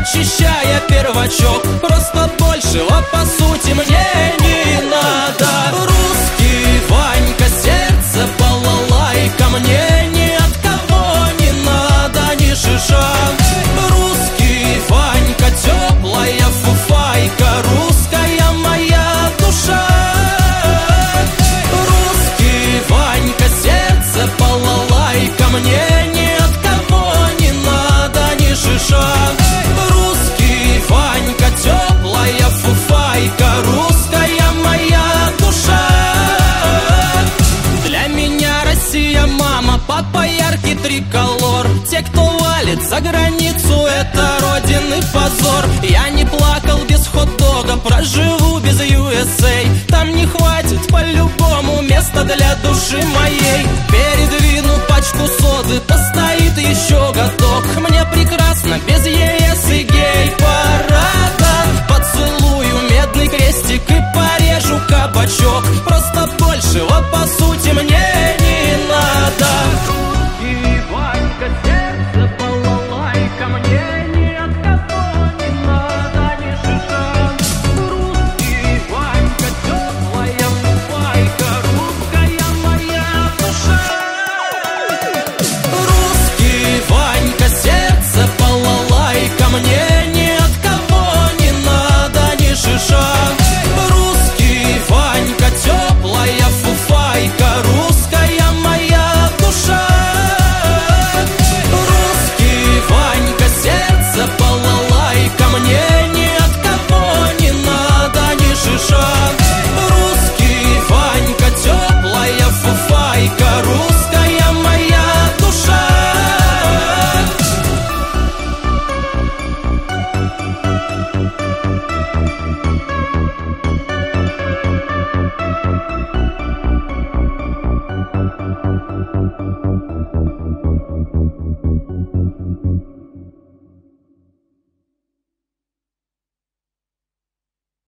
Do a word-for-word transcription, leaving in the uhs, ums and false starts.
очищая первачок. Просто большего по сути мне не надо. Русский Ванька, сердце балалайка, мне ни от кого не надо ни шиша. Русский Ванька, теплая фуфайка, русская моя душа. Русский Ванька, сердце балалайка, мне ни от кого не надо ни шиша. Русский Ванька, теплая фуфайка, русская моя душа. Для меня Россия мама, папа яркий триколор. Те, кто валит за границу, это родины позор. Я не плакал без хот-дога, проживу без ю эс эй. Там не хватит по-любому места для души моей. Передвину пачку соды,